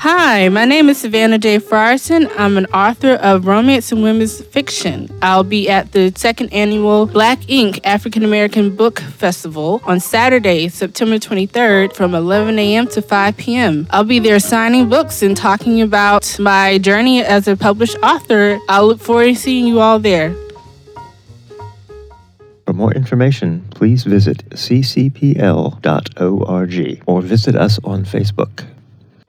Hi, my name is Savannah J. Frierson. I'm an author of romance and women's fiction. I'll be at the second annual Black Ink African American Book Festival on Saturday, September 23rd from 11 a.m. to 5 p.m. I'll be there signing books and talking about my journey as a published author. I'll look forward to seeing you all there. For more information, please visit ccpl.org or visit us on Facebook.